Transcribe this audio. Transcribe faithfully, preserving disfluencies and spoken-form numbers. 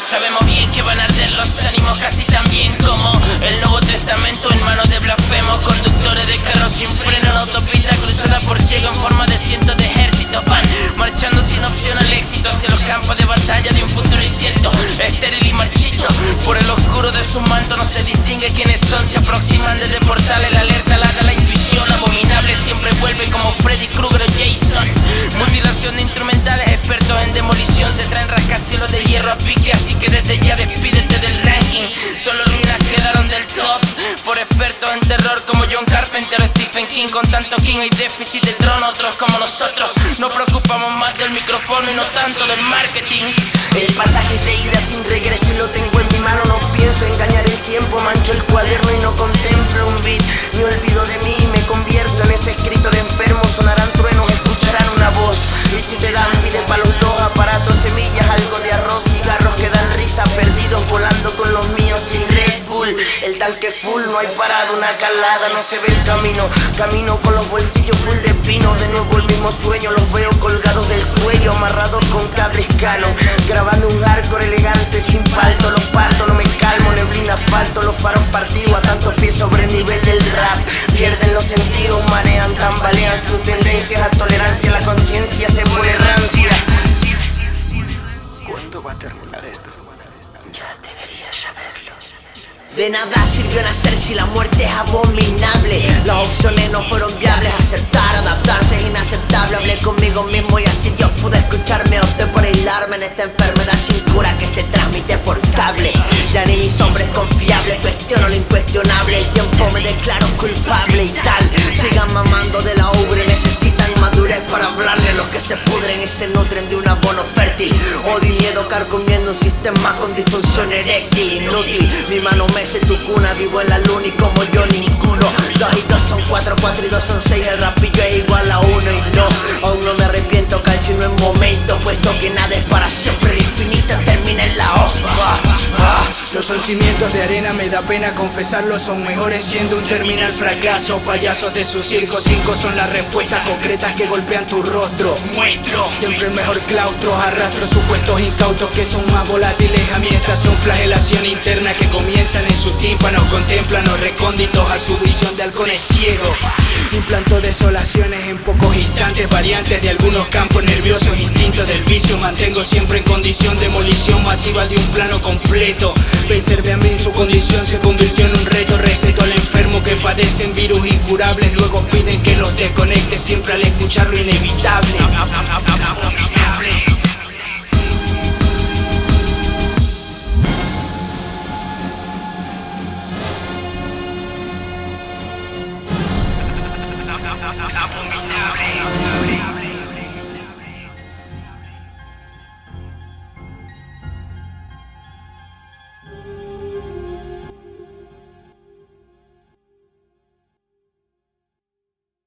Sabemos bien que van a arder los ánimos casi tan bien como el Nuevo Testamento en manos de blasfemos. Conductores de carros sin freno en autopista cruzada por ciego en forma de cientos de ejércitos. Van marchando sin opción al éxito hacia los campos de batalla de un futuro incierto, estéril y marchito. Por el oscuro de su manto no se distingue quiénes son. Se aproximan desde portales, la alerta la da la intuición. Abominable siempre vuelve como Freddy Krueger o Jason. Mutilación de instrumentales, expertos en demolición. Se traen rascacielos de hierro a pique, así que desde ya despídete del ranking. Solo ruinas quedaron del top por expertos en terror como John Carpenter o Stephen King. Con tanto King hay déficit de trono. Otros como nosotros nos preocupamos más del micrófono y no tanto del marketing. El pasaje de ida sin regreso y lo tengo en mi mano. No pienso engañar el tiempo, mancho el cuaderno y no contemplo un beat. Me olvido de mí y me convierto en ese escritor enfermo. Sonarán truenos, escucharán una voz. Y si te dan, pide pa' los dos aparatos, semillas, algo de arroz, cigarros que dan risa, perdidos volando con los míos sin Red Bull. El tanque full, no hay parada, una calada, no se ve el camino. Camino con los bolsillos full de pino. De nuevo el mismo sueño, los veo colgados del cuello, amarrados con cables Canon. Grabando un hardcore elegante sin palto, los parto, no me calmo, neblina, asfalto, los faros partidos a tantos pies sobre el nivel del rap. Pierden los sentidos, manean, tambalean sin tendencias a tolerancia, la conciencia se pone rancia. ¿Cuándo va a terminar esto? Ya deberías saberlo. De nada sirvió nacer si la muerte es abominable. Las opciones no fueron viables. Aceptar, adaptarse es inaceptable. Hablé conmigo mismo y así yo pude escucharme. Opté por aislarme en esta enfermedad sin cura que se transmite por cable. Ya ni mis hombres confiables, cuestiono lo incuestionable. El tiempo me declaró culpable y tal. Sigan mamando de la ubre, necesitan madurez para hablarle a los que se pudren y se nutren de un abono fértil. Odio y miedo carcomiendo un sistema con disfunción eréctil inútil. Mi mano me en tu cuna, vivo en la luna y como yo ninguno. Dos y dos son cuatro, cuatro y dos son seis. El rapillo es igual a uno y no, aún no me arrepiento, calcino en momento, puesto que nada es para siempre. El infinito termina en la O. Ah, ah. Los son cimientos de arena, me da pena confesarlo. Son mejores siendo un terminal fracaso. Payasos de su circo, cinco son las respuestas concretas que golpean tu rostro. Muestro siempre el mejor claustro. Arrastro supuestos incautos que son más volátiles a mi estación. Flagelación interna que comienzan en sus tímpanos. Contemplan los recónditos a su visión de halcones ciegos. Implanto desolaciones en pocos instantes. Variantes de algunos campos nerviosos. Instintos del vicio. Mantengo siempre en condición de demolición masiva de un plano completo. Vencerme a mí en su condición se convirtió en un reto. Receto al enfermo que padecen virus incurables. Luego piden que los desconecte siempre al escuchar lo inevitable. Abominable.